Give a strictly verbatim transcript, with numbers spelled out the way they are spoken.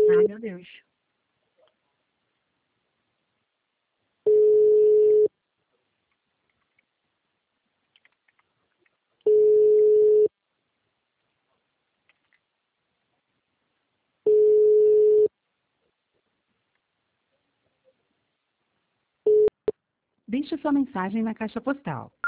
Ai, meu Deus. Deixe sua mensagem na caixa postal.